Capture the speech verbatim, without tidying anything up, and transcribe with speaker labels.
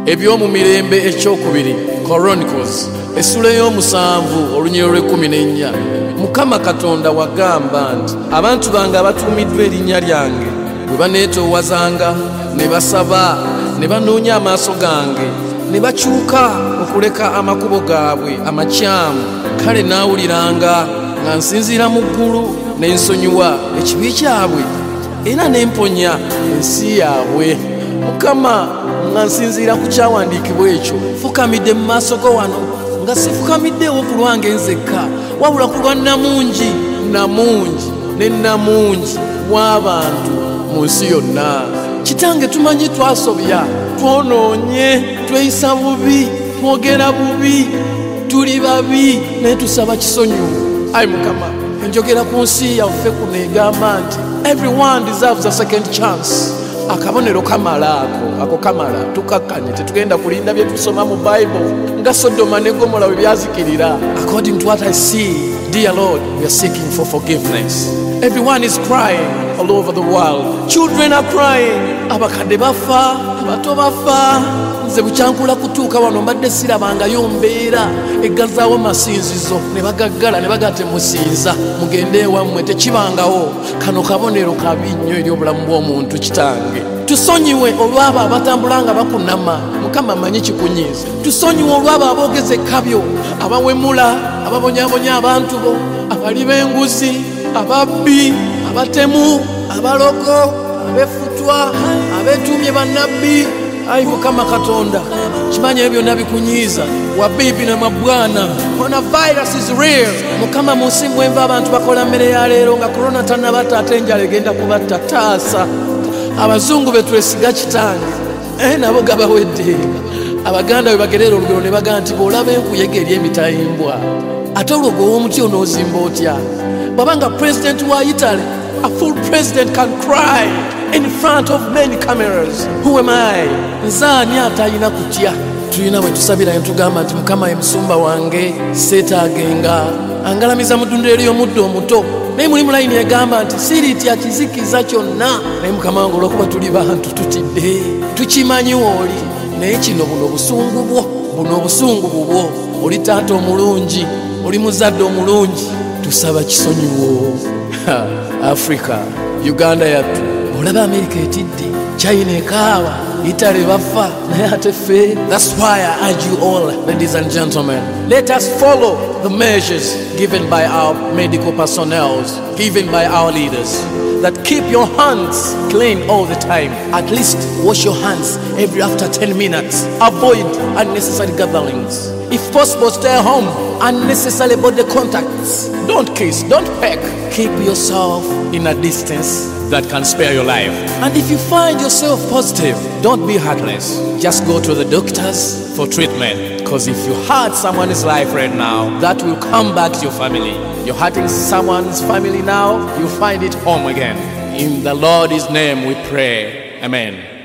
Speaker 1: ebyomu mirembe ekyokubiri Chronicles essula y'omusanvu olunyiro lw'ekkumi n'ennya. Mukama Katonda wagamba nti abantu bange abatuumiddwa erinnya lyange bwe baneetoowazanga ne basaba ne banoonya amaaso gange ne bakyuka okuleka amakubo gaabwe amakyamu, kale naawuliranga nga nsinziira mu ggulu ne nsonyiwa ekibi kyabwe era ne mponya ensi yaabwe. Mukama nga nsinziira ku kyawandiikibwa ekyo fukamidde mu maaso go wano nga sifukamiddeewo ku lwange nzekka wabula ku lwa namungi namungi ne namungi w'abantu mu nsi yonna. Kitange tumanyi twasobya, twonoonye, tweyisa bubi, twogera bubi, tuli babi naye tusaba kisonyiwo. Ayi Mukama, enjogera ku nsi yaffe kuno egamba nti everyone deserves a second chance. Akabonero kamala ako ako kamala tukakkanye tetugenda kulinda bye tusoma mu Bible nga Sodoma ne Gomora bwe byazikirira. According to what I see, dear Lord, we are seeking for forgiveness. Everyone is crying all over the world. Children are crying. Abakadde bafa, abato bafa. Nze bukyankula kutuuka wano mbadde sirabangayo mbeera eggazaawo masinzizo ne bagaggala ne bagate musinza mugende ewammwe tekibangawo. Kano kabonero kabi nnyo eri obulamu bw'omuntu. Kitange tusonyiwe olw'abo abatambula nga bakunama. Mukama amanyi kikunyiiza. Tusonyiwe olw'abo aboogeza ekkabyo, abawemula, ababonyabonya abantu bo, abali b'enguzi, ababbi, abatemu, abalogo, abefutwa, abeetuumye bannabbi. Ayi Mukama Katonda, kimanyi ebyo byonna bikunyiiza. Wabibi na mabwana, coronavirus is real. Mukama mu nsi mwenva abantu bakola mmere ya leero nga corona tannabata ate enjala egenda kubatta. Taasa abazungu betwesiga Kitange eh nabo gabawedde. Abaganda bwe bagerera olugero ne baga nti bw'olaba enkuyege eri emitayimbwa ate olwo w'omuti onoozimba otya. Babanga president wa Italy, a full president can cry in front of many cameras. Who am I? Nzaani atayina kutya. Tulina bwe tusabira ne tugamba nti Mukama ye musumba wange seetaagenga angalamiza muddundo eri omuddo omuto. Naye mulimu layini egamba nti siritya kizikiza kyonna. Naye Mukama wange olw'okuba tuli bantu tutidde tukimanyi w'oli. Naye kino buno obusungu bwo, buno obusungu bubwo. Oli taata omulungi, oli muzadde omulungi, tusaba kisonyiwo. Africa, Uganda yattu, olaba America etidde, China ekaawa, Italy bafa, naye ate ffe. That's why I urge you all, ladies and gentlemen, let us follow the measures given by our medical personnel, given by our leaders, that keep your hands clean all the time. At least wash your hands every after ten minutes. Avoid unnecessary gatherings. If possible, stay home. Unnecessary body contacts. Don't kiss, don't peck. Keep yourself in a distance that can spare your life. And if you find yourself positive, don't be heartless. Just go to the doctors for treatment. Because if you hurt someone's life right now, that will come back to your family. You're hurting someone's family now, you'll find it home again. In the Lord's name we pray. Amen.